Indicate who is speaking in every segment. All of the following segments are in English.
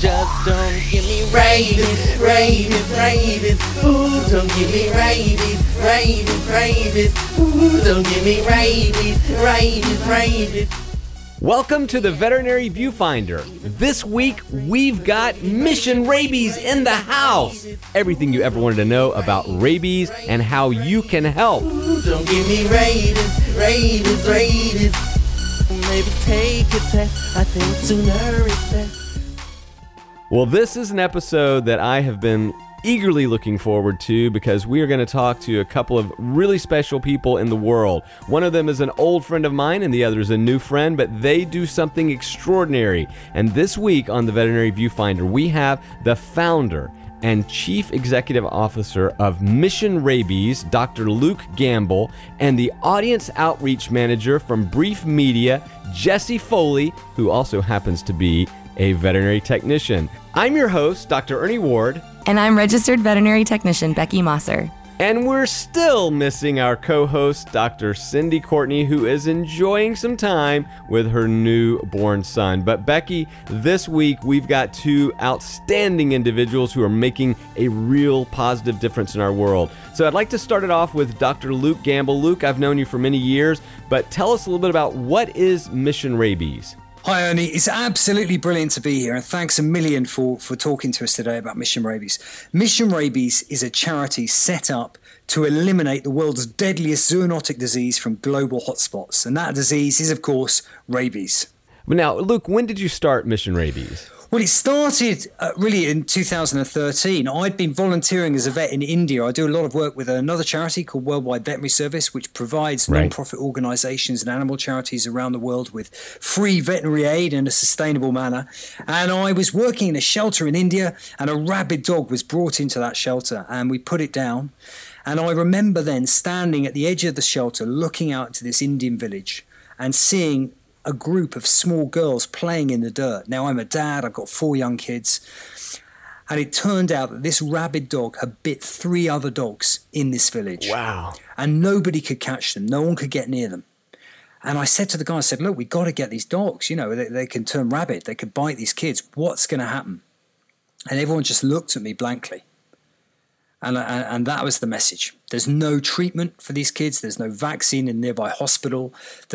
Speaker 1: Just don't give me rabies, rabies, rabies. Ooh, don't give me rabies, rabies, rabies. Ooh, don't give me rabies, rabies, rabies.
Speaker 2: Welcome to the Veterinary Viewfinder. This week, we've got Mission Rabies in the house. Everything you ever wanted to know about rabies and how you can help.
Speaker 1: Ooh, don't give me rabies, rabies, rabies. Maybe take a test, I think sooner is best.
Speaker 2: Well, this is an episode that I have been eagerly looking forward to because we are going to talk to a couple of really special people in the world. One of them is an old friend of mine and the other is a new friend, but they do something extraordinary. And this week on the Veterinary Viewfinder, we have the founder and Chief Executive Officer of Mission Rabies, Dr. Luke Gamble, and the Audience Outreach Manager from Brief Media, Jesse Foley, who also happens to be a veterinary technician. I'm your host, Dr. Ernie Ward.
Speaker 3: And I'm registered veterinary technician Becky Mosser.
Speaker 2: And we're still missing our co-host, Dr. Cindy Courtney, who is enjoying some time with her newborn son. But Becky, this week we've got two outstanding individuals who are making a real positive difference in our world. So I'd like to start it off with Dr. Luke Gamble. Luke, I've known you for many years, but tell us a little bit about what is Mission Rabies?
Speaker 4: Hi, Ernie. It's absolutely brilliant to be here, and thanks a million for talking to us today about Mission Rabies. Mission Rabies is a charity set up to eliminate the world's deadliest zoonotic disease from global hotspots, and that disease is, of course, rabies.
Speaker 2: But now, Luke, when did you start Mission Rabies?
Speaker 4: Well, it started really in 2013. I'd been volunteering as a vet in India. I do a lot of work with another charity called Worldwide Veterinary Service, which provides non-profit organizations and animal charities around the world with free veterinary aid in a sustainable manner. And I was working in a shelter in India, and a rabid dog was brought into that shelter, and we put it down. And I remember then standing at the edge of the shelter, looking out to this Indian village and seeing a group of small girls playing in the dirt. Now, I'm a dad, I've got 4 young kids, and it turned out that this rabid dog had bit 3 other dogs in this village.
Speaker 2: Wow.
Speaker 4: And nobody could catch them, no one could get near them. And I said to the guy, I said, look, we've got to get these dogs, you know, they can turn rabid, they could bite these kids, what's going to happen? And everyone just looked at me blankly. And that was the message. There's no treatment for these kids. There's no vaccine in a nearby hospital.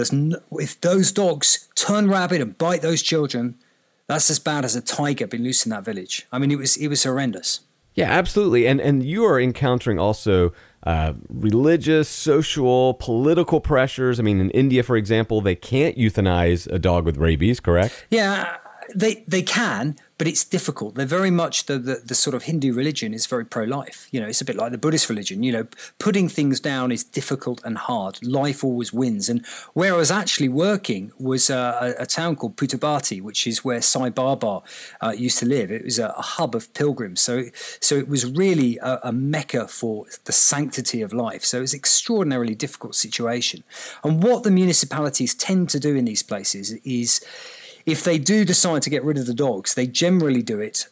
Speaker 4: If those dogs turn rabid and bite those children, that's as bad as a tiger being loose in that village. I mean, it was horrendous.
Speaker 2: Yeah, absolutely. And you are encountering also religious, social, political pressures. I mean, in India, for example, they can't euthanize a dog with rabies, correct?
Speaker 4: Yeah, they can, but it's difficult. They're very much the sort of Hindu religion is very pro-life. You know, it's a bit like the Buddhist religion. You know, putting things down is difficult and hard. Life always wins. And where I was actually working was a town called Puttaparthi, which is where Sai Baba used to live. It was a hub of pilgrims. So it was really a mecca for the sanctity of life. So it was an extraordinarily difficult situation. And what the municipalities tend to do in these places is, if they do decide to get rid of the dogs, they generally do it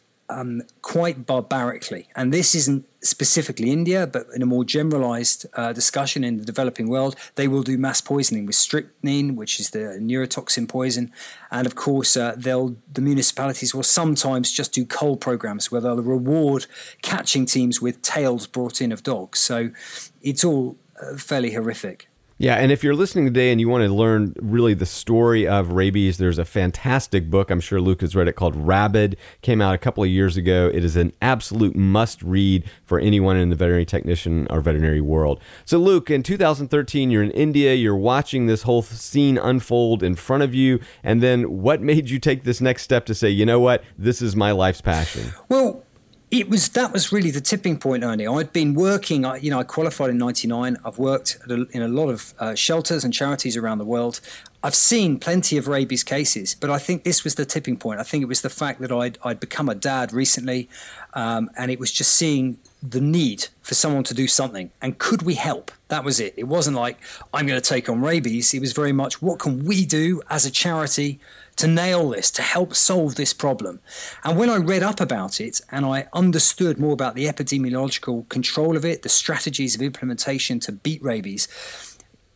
Speaker 4: quite barbarically. And this isn't specifically India, but in a more generalized discussion in the developing world, they will do mass poisoning with strychnine, which is the neurotoxin poison. And of course, the municipalities will sometimes just do cull programs where they'll reward catching teams with tails brought in of dogs. So it's all fairly horrific.
Speaker 2: Yeah, and if you're listening today and you want to learn really the story of rabies, there's a fantastic book. I'm sure Luke has read it called Rabid. Came out a couple of years ago. It is an absolute must-read for anyone in the veterinary technician or veterinary world. So Luke, in 2013, you're in India. You're watching this whole scene unfold in front of you. And then what made you take this next step to say, you know what, this is my life's passion?
Speaker 4: Well, that was really the tipping point, Ernie. I'd been working, I qualified in 99. I've worked in a lot of shelters and charities around the world. I've seen plenty of rabies cases, but I think this was the tipping point. I think it was the fact that I'd become a dad recently, and it was just seeing the need for someone to do something. And could we help? That was it. It wasn't like, I'm going to take on rabies. It was very much, what can we do as a charity to nail this, to help solve this problem? And when I read up about it and I understood more about the epidemiological control of it, the strategies of implementation to beat rabies,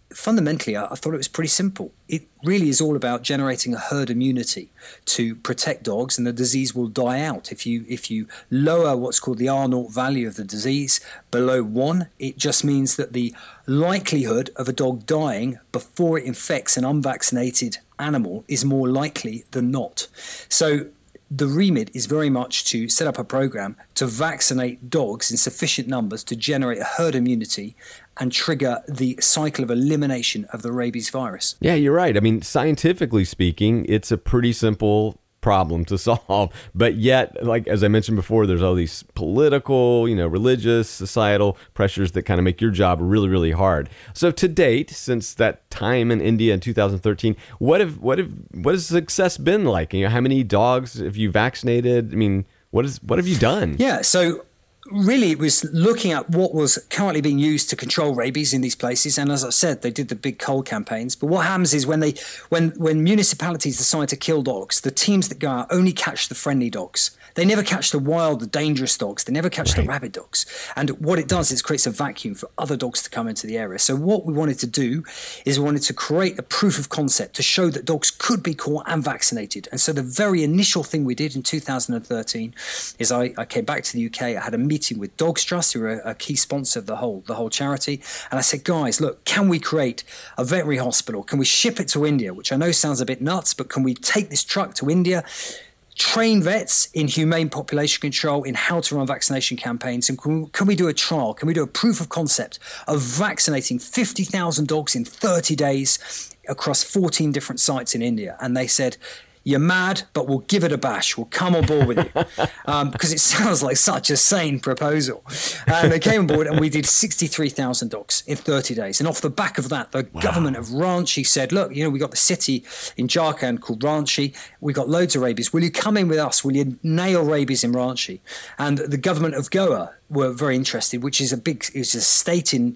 Speaker 4: fundamentally, I thought it was pretty simple. It really is all about generating a herd immunity to protect dogs, and the disease will die out. If you lower what's called the R0 value of the disease below 1, it just means that the likelihood of a dog dying before it infects an unvaccinated animal is more likely than not. So the remit is very much to set up a program to vaccinate dogs in sufficient numbers to generate a herd immunity and trigger the cycle of elimination of the rabies virus.
Speaker 2: Yeah, you're right. I mean, scientifically speaking, it's a pretty simple problem to solve. But yet, like as I mentioned before, there's all these political, religious, societal pressures that kind of make your job really, really hard. So to date, since that time in India in 2013, what has success been like? How many dogs have you vaccinated? I mean, what have you done?
Speaker 4: Yeah, so really, it was looking at what was currently being used to control rabies in these places. And as I said, they did the big cold campaigns. But what happens is when municipalities decide to kill dogs, the teams that go out only catch the friendly dogs. They never catch the wild, the dangerous dogs. They never catch the rabid dogs. And what it does is creates a vacuum for other dogs to come into the area. So what we wanted to do is we wanted to create a proof of concept to show that dogs could be caught and vaccinated. And so the very initial thing we did in 2013 is I came back to the UK. I had a meeting with Dogs Trust, who are a key sponsor of the whole charity. And I said, guys, look, can we create a veterinary hospital? Can we ship it to India? Which I know sounds a bit nuts, but can we take this truck to India, train vets in humane population control, in how to run vaccination campaigns, and can we do a trial? Can we do a proof of concept of vaccinating 50,000 dogs in 30 days across 14 different sites in India? And they said, you're mad, but we'll give it a bash. We'll come on board with you. Because it sounds like such a sane proposal. And they came on board and we did 63,000 dogs in 30 days. And off the back of that, the government of Ranchi said, look, we got the city in Jharkhand called Ranchi. We got loads of rabies. Will you come in with us? Will you nail rabies in Ranchi? And the government of Goa were very interested, which is a state in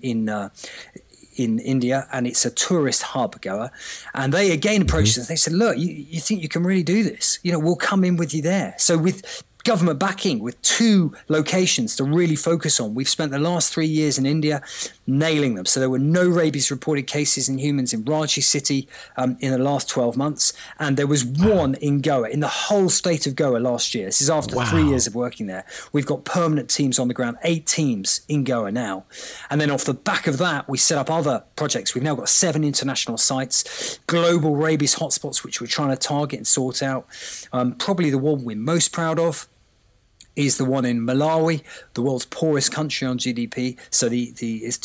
Speaker 4: India, and it's a tourist hub, Goa. And they again approached us. They said, look, you think you can really do this? We'll come in with you there. So with government backing, with 2 locations to really focus on, we've spent the last 3 years in India nailing them. So there were no rabies reported cases in humans in Ranchi city in the last 12 months. And there was 1 in Goa, in the whole state of Goa last year. This is after 3 years of working there. We've got permanent teams on the ground, 8 teams in Goa now. And then off the back of that, we set up other projects. We've now got 7 international sites, global rabies hotspots, which we're trying to target and sort out. Probably the one we're most proud of is the one in Malawi, the world's poorest country on GDP. So it's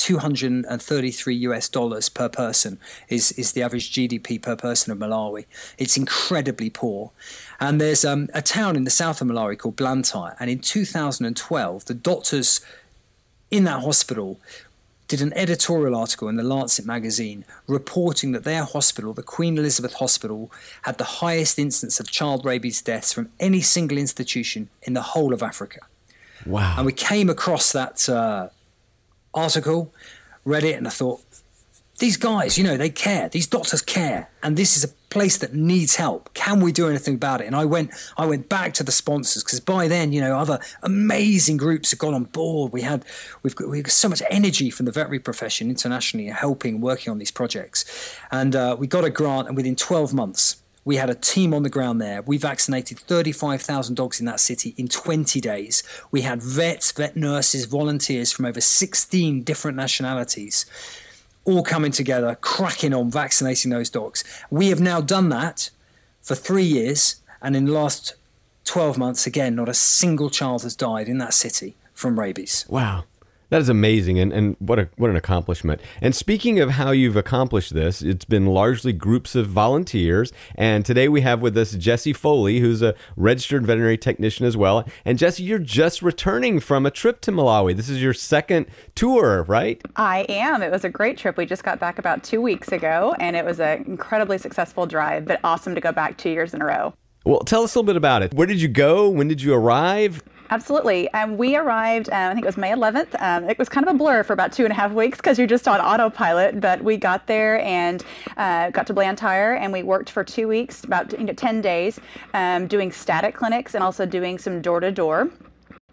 Speaker 4: $233 per person is the average GDP per person of Malawi. It's incredibly poor. And there's a town in the south of Malawi called Blantyre. And in 2012, the doctors in that hospital did an editorial article in the Lancet magazine reporting that their hospital, the Queen Elizabeth Hospital, had the highest instance of child rabies deaths from any single institution in the whole of Africa.
Speaker 2: Wow.
Speaker 4: And we came across that article, read it, and I thought, these guys, they care. These doctors care. And this is a place that needs help. Can we do anything about it? And I went back to the sponsors, because by then, other amazing groups had got on board. We've got so much energy from the veterinary profession internationally helping, working on these projects. And we got a grant, and within 12 months, we had a team on the ground there. We vaccinated 35,000 dogs in that city in 20 days. We had vets, vet nurses, volunteers from over 16 different nationalities, all coming together, cracking on, vaccinating those dogs. We have now done that for 3 years, and in the last 12 months, again, not a single child has died in that city from rabies.
Speaker 2: Wow. That is amazing, and what an accomplishment. And speaking of how you've accomplished this, it's been largely groups of volunteers, and today we have with us Jessie Foley, who's a registered veterinary technician as well. And Jessie, you're just returning from a trip to Malawi. This is your second tour, right?
Speaker 5: I am. It was a great trip. We just got back about 2 weeks ago, and it was an incredibly successful drive, but awesome to go back 2 years in a row.
Speaker 2: Well, tell us a little bit about it. Where did you go? When did you arrive?
Speaker 5: Absolutely. We arrived, I think it was May 11th. It was kind of a blur for about 2.5 weeks because you're just on autopilot, but we got there and got to Blantyre, and we worked for 2 weeks, about 10 days, doing static clinics and also doing some door-to-door.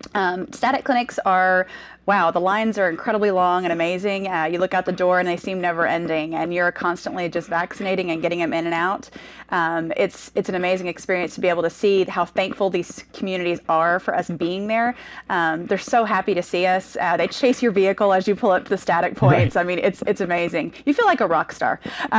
Speaker 5: Static clinics are, wow, the lines are incredibly long and amazing. You look out the door and they seem never ending, and you're constantly just vaccinating and getting them in and out. It's an amazing experience to be able to see how thankful these communities are for us being there. They're so happy to see us. They chase your vehicle as you pull up to the static points. Right. I mean, it's amazing. You feel like a rock star.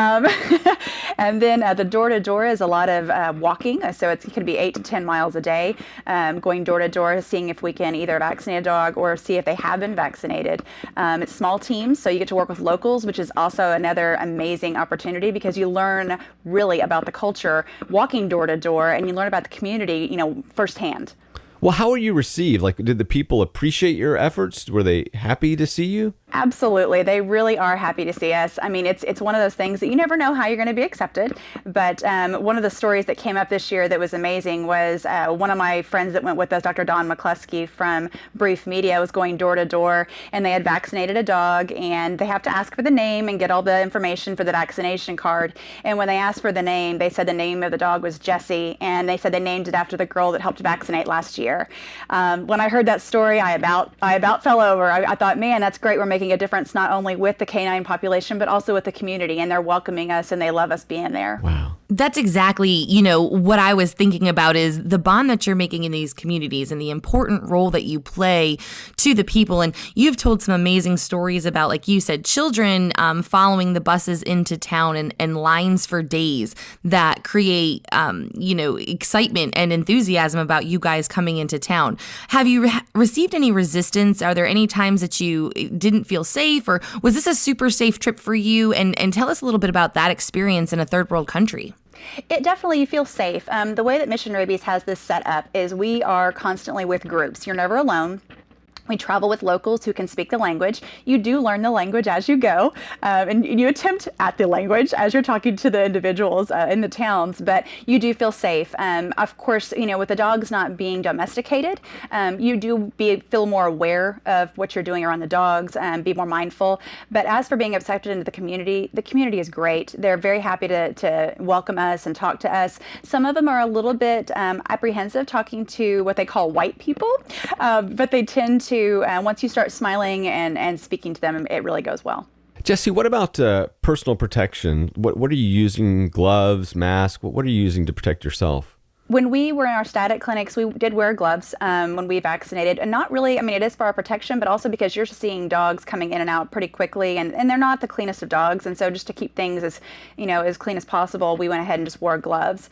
Speaker 5: And then the door-to-door is a lot of walking, so it could be 8 to 10 miles a day, going door-to-door, seeing if we can either vaccinate a dog or see if they have been vaccinated. It's small teams, so you get to work with locals, which is also another amazing opportunity because you learn really about the culture walking door to door, and you learn about the community, firsthand.
Speaker 2: Well, how were you received? Like, did the people appreciate your efforts? Were they happy to see you?
Speaker 5: Absolutely. They really are happy to see us. I mean, it's one of those things that you never know how you're going to be accepted. But one of the stories that came up this year that was amazing was one of my friends that went with us, Dr. Don McCluskey from Brief Media, was going door to door, and they had vaccinated a dog, and they have to ask for the name and get all the information for the vaccination card. And when they asked for the name, they said the name of the dog was Jessie, and they said they named it after the girl that helped vaccinate last year. When I heard that story, I about fell over. I thought, man, that's great. We're making a difference not only with the canine population, but also with the community, and they're welcoming us and they love us being there.
Speaker 2: Wow.
Speaker 3: That's exactly, what I was thinking about is the bond that you're making in these communities and the important role that you play to the people. And you've told some amazing stories about, like you said, children following the buses into town and lines for days that create, excitement and enthusiasm about you guys coming into town. Have you received any resistance? Are there any times that you didn't feel safe, or was this a super safe trip for you? And tell us a little bit about that experience in a third world country.
Speaker 5: It definitely, you feel safe. The way that Mission Rabies has this set up is we are constantly with groups. You're never alone. We travel with locals who can speak the language. You do learn the language as you go, and you attempt at the language as you're talking to the individuals in the towns, but you do feel safe. Of course, with the dogs not being domesticated, you do feel more aware of what you're doing around the dogs and be more mindful. But as for being accepted into the community is great. They're very happy to welcome us and talk to us. Some of them are a little bit apprehensive talking to what they call white people, but they tend to once you start smiling and speaking to them, it really goes well.
Speaker 2: Jessie, what about personal protection? What are you using? Gloves, mask? What are you using to protect yourself?
Speaker 5: When we were in our static clinics, we did wear gloves when we vaccinated, and not really, it is for our protection, but also because you're seeing dogs coming in and out pretty quickly, and they're not the cleanest of dogs, and so just to keep things as clean as possible, we went ahead and just wore gloves.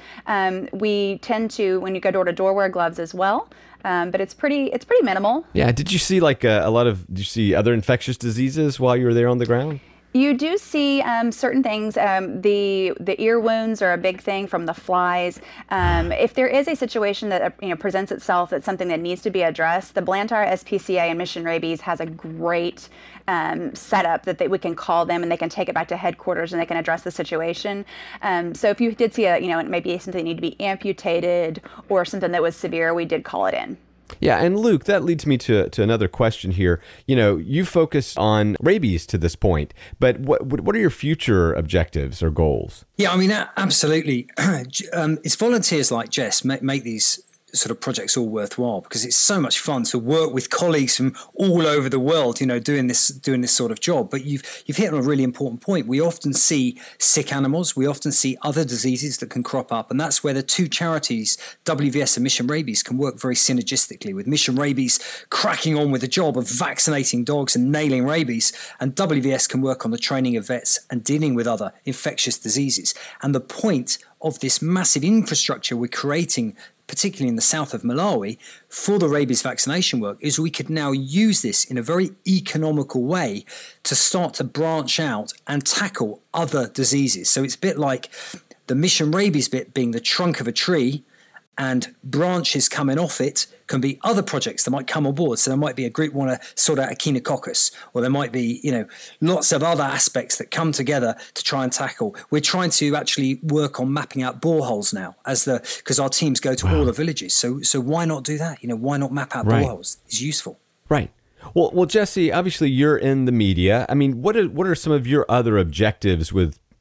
Speaker 5: We tend to, when you go door to door, wear gloves as well. But it's pretty minimal.
Speaker 2: Yeah. Did you see did you see other infectious diseases while you were there on the ground?
Speaker 5: You do see certain things. The ear wounds are a big thing from the flies. If there is a situation that presents itself that's something that needs to be addressed, the Blantyre SPCA and Mission Rabies has a great setup that we can call them and they can take it back to headquarters and they can address the situation. So if you did see maybe something that needed to be amputated or something that was severe, we did call it in.
Speaker 2: Yeah, and Luke, that leads me to another question here. You focused on rabies to this point, but what are your future objectives or goals?
Speaker 4: Yeah, absolutely. It's volunteers like Jess make these sort of projects all worthwhile because it's so much fun to work with colleagues from all over the world, doing this sort of job. But you've hit on a really important point. We often see sick animals. We often see other diseases that can crop up. And that's where the two charities, WVS and Mission Rabies, can work very synergistically, with Mission Rabies cracking on with the job of vaccinating dogs and nailing rabies. And WVS can work on the training of vets and dealing with other infectious diseases. And the point of this massive infrastructure we're creating, particularly in the south of Malawi, for the rabies vaccination work, is we could now use this in a very economical way to start to branch out and tackle other diseases. So it's a bit like the Mission Rabies bit being the trunk of a tree, and branches coming off it can be other projects that might come on board. So there might be a group want to sort out echinococcus, or there might be, lots of other aspects that come together to try and tackle. We're trying to actually work on mapping out boreholes now because our teams go to all the villages. So why not do that? Why not map out boreholes? It's useful.
Speaker 2: Right. Well, Jessie, obviously you're in the media. What are some of your other objectives with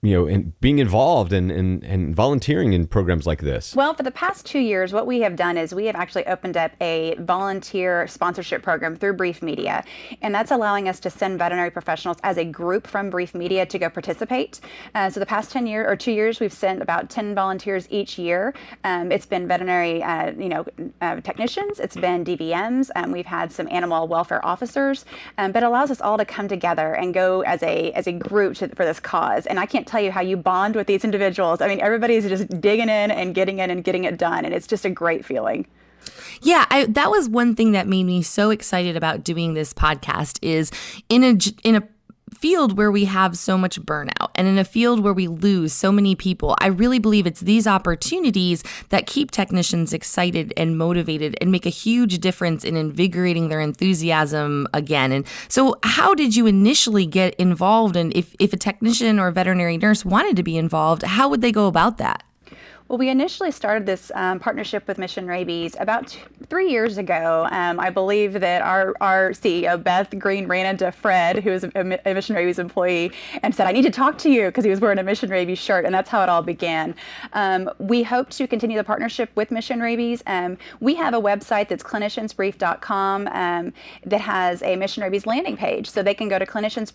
Speaker 2: in being involved and volunteering in programs like this?
Speaker 5: Well, for the past 2 years, what we have done is we have actually opened up a volunteer sponsorship program through Brief Media, and that's allowing us to send veterinary professionals as a group from Brief Media to go participate. So the past 2 years, we've sent about 10 volunteers each year. It's been veterinary, technicians. It's been DVMs. We've had some animal welfare officers, but it allows us all to come together and go as a group for this cause. And I can't tell you how you bond with these individuals. I mean, everybody's just digging in and getting it done, and it's just a great feeling.
Speaker 3: Yeah, that was one thing that made me so excited about doing this podcast is in a field where we have so much burnout and in a field where we lose so many people, I really believe it's these opportunities that keep technicians excited and motivated and make a huge difference in invigorating their enthusiasm again. And so how did you initially get involved? And if a technician or a veterinary nurse wanted to be involved, how would they go about that?
Speaker 5: Well, we initially started this partnership with Mission Rabies about 3 years ago. I believe that our CEO, Beth Green, ran into Fred, who is a Mission Rabies employee, and said, I need to talk to you, because he was wearing a Mission Rabies shirt, and that's how it all began. We hope to continue the partnership with Mission Rabies. We have a website that's cliniciansbrief.com that has a Mission Rabies landing page, so they can go to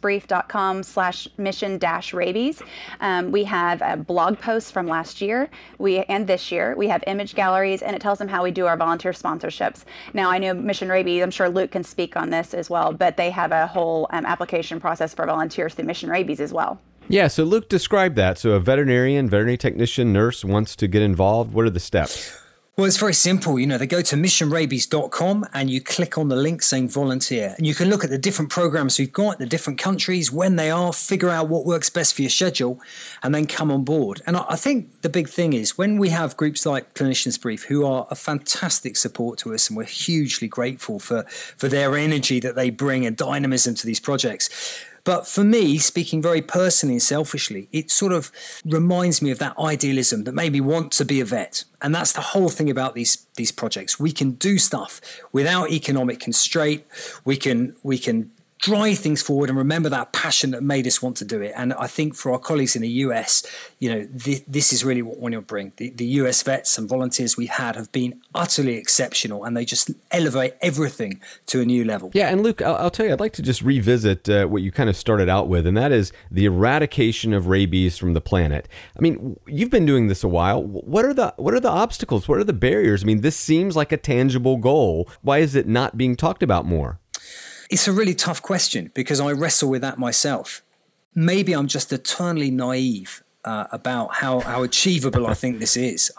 Speaker 5: cliniciansbrief.com/mission-rabies. We have blog posts from last year. And this year, we have image galleries, and it tells them how we do our volunteer sponsorships. Now, I know Mission Rabies, I'm sure Luke can speak on this as well, but they have a whole application process for volunteers through Mission Rabies as well.
Speaker 2: Yeah, so Luke, describe that. So a veterinary technician, nurse wants to get involved. What are the steps?
Speaker 4: Well, it's very simple. They go to missionrabies.com and you click on the link saying volunteer. And you can look at the different programs we've got, the different countries, when they are, figure out what works best for your schedule, and then come on board. And I think the big thing is when we have groups like Clinicians Brief, who are a fantastic support to us, and we're hugely grateful for their energy that they bring and dynamism to these projects. But for me, speaking very personally and selfishly, it sort of reminds me of that idealism that made me want to be a vet. And that's the whole thing about these projects. We can do stuff without economic constraint. We can drive things forward and remember that passion that made us want to do it. And I think for our colleagues in the US, this is really what we want to bring. The US vets and volunteers we've had have been utterly exceptional, and they just elevate everything to a new level.
Speaker 2: Yeah, and Luke, I'll tell you, I'd like to just revisit what you kind of started out with, and that is the eradication of rabies from the planet. I mean, you've been doing this a while. What are the obstacles? What are the barriers? I mean, this seems like a tangible goal. Why is it not being talked about more?
Speaker 4: It's a really tough question because I wrestle with that myself. Maybe I'm just eternally naive about how achievable I think this is.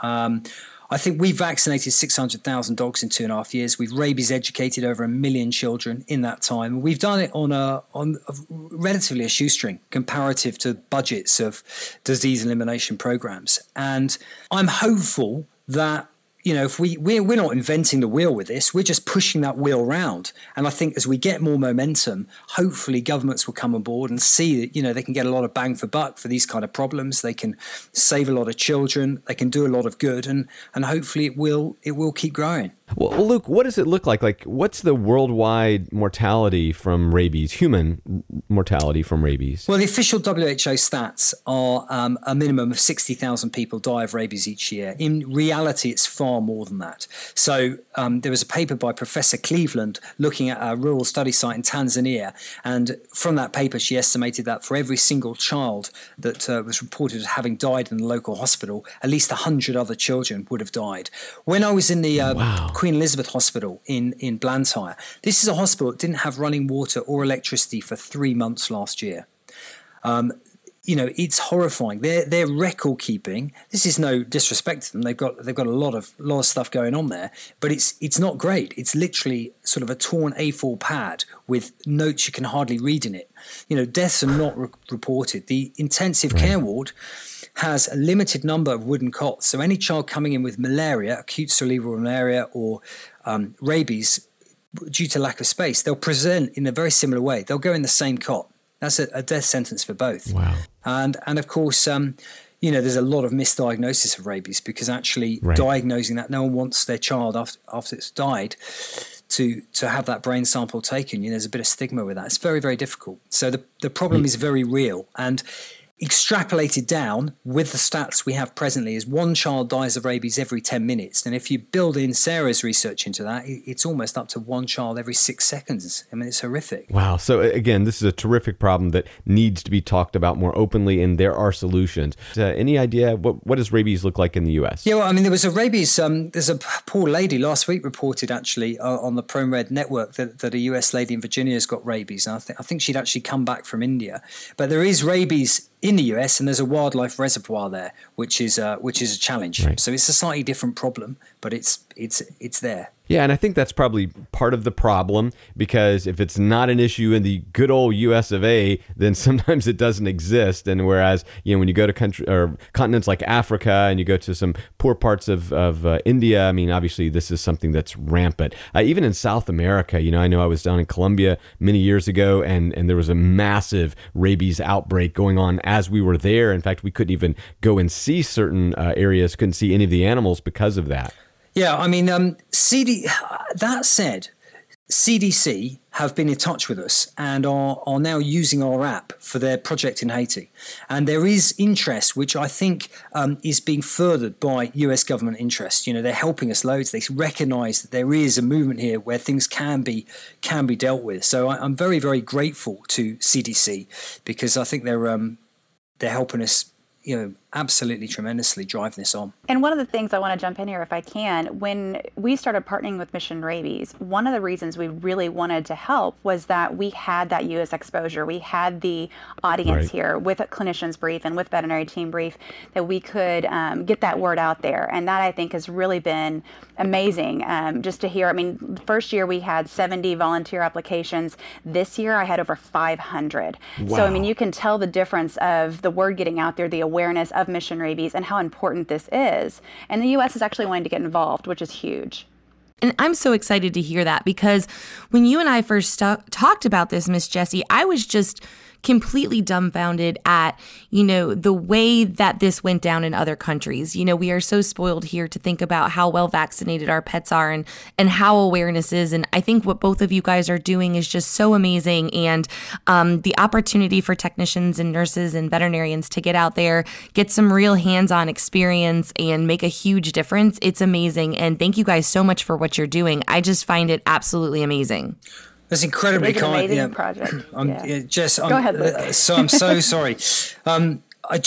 Speaker 4: I think we've vaccinated 600,000 dogs in 2.5 years. We've rabies educated over 1 million children in that time. We've done it on relatively a shoestring comparative to budgets of disease elimination programs. And I'm hopeful that if we're not inventing the wheel with this, we're just pushing that wheel round. And I think as we get more momentum, hopefully governments will come on board and see that, they can get a lot of bang for buck for these kind of problems. They can save a lot of children. They can do a lot of good. And hopefully it will keep growing.
Speaker 2: Well, Luke, what does it look like? Like, what's the worldwide mortality from rabies, human mortality from rabies?
Speaker 4: Well, the official WHO stats are a minimum of 60,000 people die of rabies each year. In reality, it's far more than that. So there was a paper by Professor Cleveland looking at a rural study site in Tanzania. And from that paper, she estimated that for every single child that was reported as having died in the local hospital, at least 100 other children would have died. When I was in the Queen Elizabeth Hospital in Blantyre, this is a hospital that didn't have running water or electricity for 3 months last year. It's horrifying. Their record keeping. This is no disrespect to them. They've got a lot of stuff going on there, but it's not great. It's literally sort of a torn A4 pad with notes you can hardly read in it. Deaths are not reported. The intensive care ward has a limited number of wooden cots. So any child coming in with malaria, acute cerebral malaria, or rabies, due to lack of space, they'll present in a very similar way. They'll go in the same cot. That's a death sentence for both.
Speaker 2: Wow.
Speaker 4: And of course, there's a lot of misdiagnosis of rabies because actually diagnosing that, no one wants their child after it's died to have that brain sample taken. There's a bit of stigma with that. It's very, very difficult. So the problem is very real. And extrapolated down with the stats we have presently is one child dies of rabies every 10 minutes. And if you build in Sarah's research into that, it's almost up to one child every 6 seconds. I mean, it's horrific.
Speaker 2: Wow. So again, this is a terrific problem that needs to be talked about more openly, and there are solutions. Any idea what does rabies look like in the U.S.?
Speaker 4: Yeah, well, I mean, there was a rabies, there's a poor lady last week reported actually on the ProMed network that a US lady in Virginia has got rabies. And I think she'd actually come back from India. But there is rabies in the US, and there's a wildlife reservoir there, which is a challenge.
Speaker 2: Right.
Speaker 4: So it's a slightly different problem, but it's there.
Speaker 2: Yeah, and I think that's probably part of the problem, because if it's not an issue in the good old US of A, then sometimes it doesn't exist. And whereas, when you go to country or continents like Africa and you go to some poor parts of India, I mean, obviously this is something that's rampant. Even in South America, I know I was down in Colombia many years ago, and there was a massive rabies outbreak going on as we were there. In fact, we couldn't even go and see certain areas, couldn't see any of the animals because of that.
Speaker 4: Yeah, I mean, that said, CDC have been in touch with us and are now using our app for their project in Haiti. And there is interest, which I think is being furthered by US government interest. They're helping us loads. They recognize that there is a movement here where things can be dealt with. So I'm very, very grateful to CDC, because I think they're helping us, absolutely tremendously drive this on.
Speaker 5: And one of the things I want to jump in here, if I can, when we started partnering with Mission Rabies, one of the reasons we really wanted to help was that we had that U.S. exposure. We had the audience here with Clinicians Brief and with Veterinary Team Brief, that we could get that word out there. And that, I think, has really been amazing just to hear. I mean, the first year we had 70 volunteer applications. This year I had over 500.
Speaker 2: Wow.
Speaker 5: So, I mean, you can tell the difference of the word getting out there, the awareness of Mission Rabies, and how important this is. And the U.S. is actually wanting to get involved, which is huge.
Speaker 3: And I'm so excited to hear that, because when you and I first talked about this, Miss Jessie, I was just completely dumbfounded at, the way that this went down in other countries. We are so spoiled here to think about how well vaccinated our pets are and how awareness is. And I think what both of you guys are doing is just so amazing. And the opportunity for technicians and nurses and veterinarians to get out there, get some real hands-on experience and make a huge difference. It's amazing. And thank you guys so much for what you're doing. I just find it absolutely amazing.
Speaker 4: That's incredibly kind.
Speaker 5: Amazing project.
Speaker 4: Jess,
Speaker 5: Go ahead, Luke.
Speaker 4: So I'm so sorry. I'm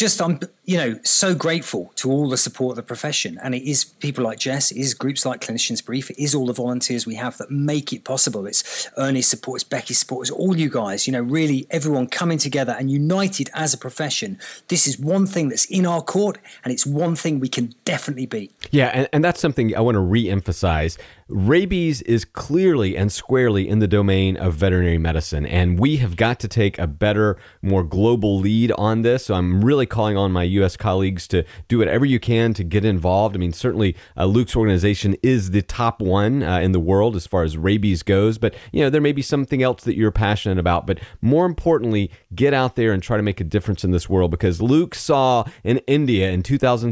Speaker 4: so grateful to all the support of the profession. And it is people like Jess, it is groups like Clinicians Brief, it is all the volunteers we have that make it possible. It's Ernie's support, it's Becky's support, it's all you guys, really everyone coming together and united as a profession. This is one thing that's in our court, and it's one thing we can definitely beat.
Speaker 2: Yeah, and that's something I want to re-emphasize. Rabies is clearly and squarely in the domain of veterinary medicine, and we have got to take a better, more global lead on this. So I'm really calling on my U.S. colleagues to do whatever you can to get involved. I mean, certainly Luke's organization is the top one in the world as far as rabies goes, but there may be something else that you're passionate about. But more importantly, get out there and try to make a difference in this world, because Luke saw in India in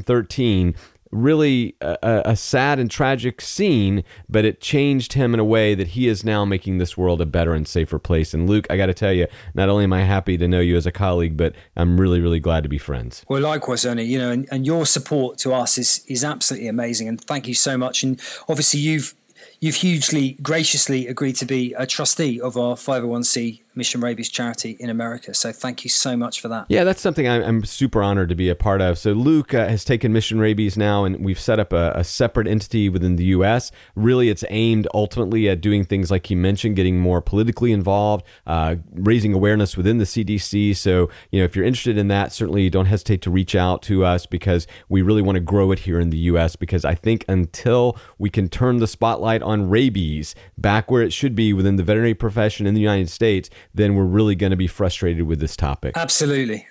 Speaker 2: 2013 really a sad and tragic scene, but it changed him in a way that he is now making this world a better and safer place. And Luke, I got to tell you, not only am I happy to know you as a colleague, but I'm really, really glad to be friends.
Speaker 4: Well, likewise, Ernie, and your support to us is absolutely amazing. And thank you so much. And obviously you've hugely, graciously agreed to be a trustee of our 501c Mission Rabies charity in America. So thank you so much for that.
Speaker 2: Yeah, that's something I'm super honored to be a part of. So Luke has taken Mission Rabies now, and we've set up a separate entity within the U.S. Really, it's aimed ultimately at doing things like you mentioned, getting more politically involved, raising awareness within the CDC. So, if you're interested in that, certainly don't hesitate to reach out to us, because we really want to grow it here in the U.S. Because I think until we can turn the spotlight on rabies back where it should be within the veterinary profession in the United States, then we're really going to be frustrated with this topic.
Speaker 4: Absolutely.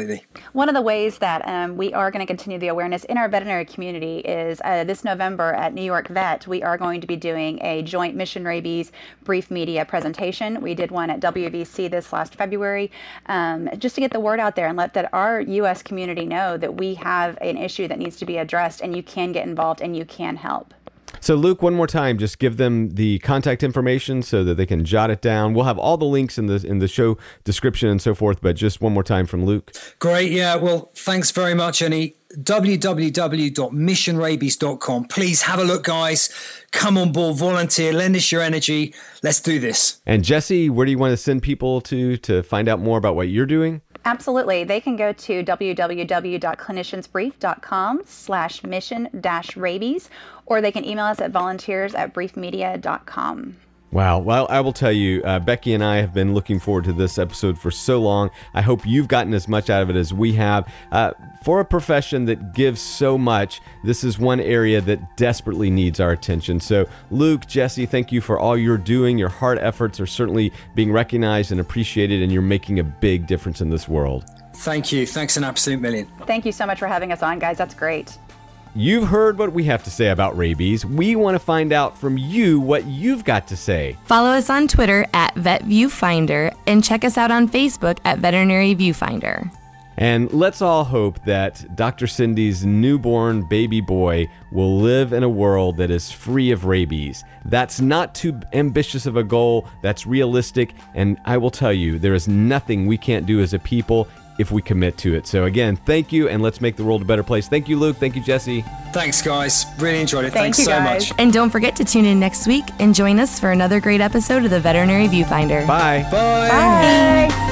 Speaker 5: One of the ways that we are going to continue the awareness in our veterinary community is this November at New York Vet, we are going to be doing a joint Mission Rabies brief media presentation. We did one at WVC this last February, just to get the word out there and let our U.S. community know that we have an issue that needs to be addressed, and you can get involved and you can help.
Speaker 2: So Luke, one more time, just give them the contact information so that they can jot it down. We'll have all the links in the show description and so forth, but just one more time from Luke.
Speaker 4: Great. Yeah. Well, thanks very much, Annie. www.missionrabies.com. Please have a look, guys. Come on board, volunteer, lend us your energy. Let's do this.
Speaker 2: And Jesse, where do you want to send people to find out more about what you're doing?
Speaker 5: Absolutely. They can go to www.cliniciansbrief.com/mission-rabies, or they can email us at volunteers@briefmedia.com.
Speaker 2: Wow. Well, I will tell you, Becky and I have been looking forward to this episode for so long. I hope you've gotten as much out of it as we have. For a profession that gives so much, this is one area that desperately needs our attention. So, Luke, Jesse, thank you for all you're doing. Your hard efforts are certainly being recognized and appreciated, and you're making a big difference in this world.
Speaker 4: Thank you. Thanks an absolute million.
Speaker 5: Thank you so much for having us on, guys. That's great.
Speaker 2: You've heard what we have to say about rabies. We want to find out from you what you've got to say.
Speaker 3: Follow us on Twitter at VetViewfinder and check us out on Facebook at Veterinary Viewfinder.
Speaker 2: And let's all hope that Dr. Cindy's newborn baby boy will live in a world that is free of rabies. That's not too ambitious of a goal. That's realistic. And I will tell you, there is nothing we can't do as a people if we commit to it. So again, thank you, and let's make the world a better place. Thank you, Luke. Thank you, Jesse.
Speaker 4: Thanks, guys. Really enjoyed it.
Speaker 5: Thank
Speaker 4: Thanks
Speaker 5: you,
Speaker 4: so
Speaker 5: guys.
Speaker 4: much.
Speaker 3: And don't forget to tune in next week and join us for another great episode of the Veterinary Viewfinder.
Speaker 2: Bye.
Speaker 4: Bye.
Speaker 5: Bye.